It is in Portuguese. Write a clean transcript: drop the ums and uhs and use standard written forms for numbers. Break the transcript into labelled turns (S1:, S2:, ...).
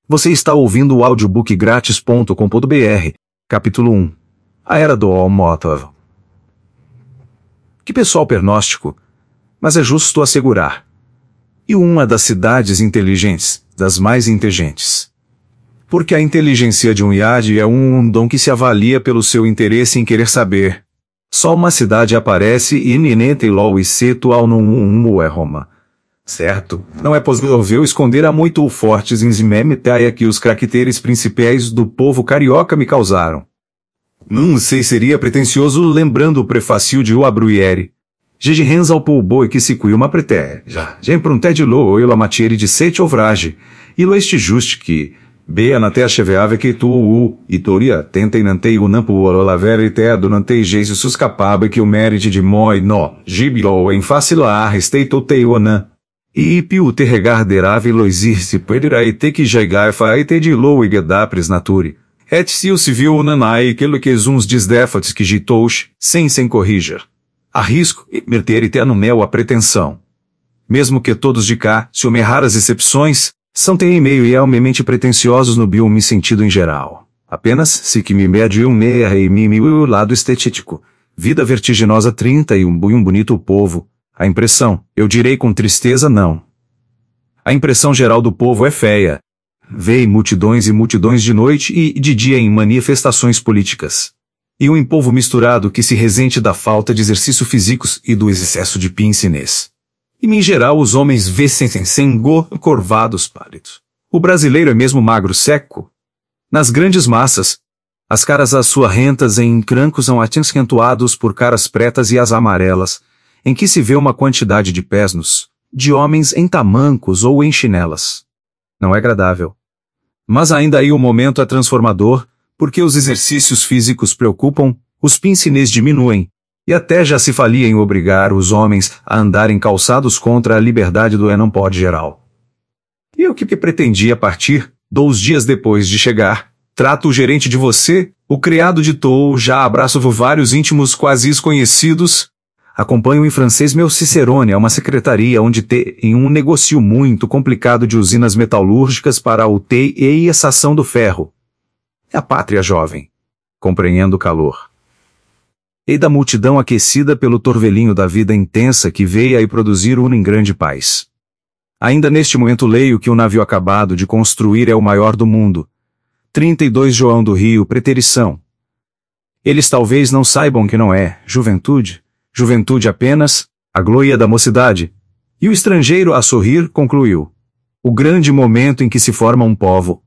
S1: Você está ouvindo o audiobookgratis.com.br, capítulo 1. A Era do All-Motov. Que pessoal pernóstico, mas é justo assegurar. E uma das cidades inteligentes, das mais inteligentes. Porque a inteligência de um IAD é um dom que se avalia pelo seu interesse em querer saber. Só uma cidade aparece e ninente logo e seto ao não é Roma. Certo, não é possível esconder a muito fortes enzimemitaia que os caracteres principais do povo carioca me causaram. Não sei seria pretensioso lembrando o prefácio de Oabruieri. Gigi Renzal Pulboi que se cui uma preté, já imprunté de lo la matiere de sete ovrage, e lo este juste que, bea na te acheveave que tu itoria tentei nantei unampo la verite adunantei Jesus capabe que o mérite de moi no, gibilo em facila resteito teionan. E piu te regarderave loisir se perderá e te que jaigai faite de lo e gedapres naturi. Et se o civil nanai que uns desdefates que gitouche, sem corriger. Arrisco e meter-te no mel a pretensão. Mesmo que todos de cá, se houver raras exceções, são tem meio e almemente pretensiosos no biome sentido em geral. Apenas se que me mede meia e o lado estético. Vida vertiginosa 30 e um bonito povo. A impressão, eu direi com tristeza não. A impressão geral do povo é feia. Vê multidões e multidões de noite e de dia em manifestações políticas. E um povo misturado que se resente da falta de exercício físicos e do excesso de pincinês. E em geral os homens vê-se sem corvados pálidos. O brasileiro é mesmo magro seco. Nas grandes massas, as caras assuarrentas em crancos são acentuados por caras pretas e as amarelas, em que se vê uma quantidade de pesnos, de homens em tamancos ou em chinelas. Não é agradável. Mas ainda aí o momento é transformador, porque os exercícios físicos preocupam, os pincinês diminuem, e até já se falia em obrigar os homens a andarem calçados contra a liberdade do não pode geral. E o que pretendia partir, 2 dias depois de chegar, trato o gerente de você, o criado de Tou, já abraço vários íntimos quase desconhecidos. Acompanho em francês meu Cicerone a uma secretaria onde tem um negócio muito complicado de usinas metalúrgicas para o TI e a estação do ferro. É a pátria jovem. Compreendo o calor. E da multidão aquecida pelo torvelinho da vida intensa que veio aí produzir em grande paz. Ainda neste momento leio que o navio acabado de construir é o maior do mundo. 32 João do Rio preterição. Eles talvez não saibam que não é juventude. Juventude apenas, a glória da mocidade. E o estrangeiro a sorrir concluiu. O grande momento em que se forma um povo.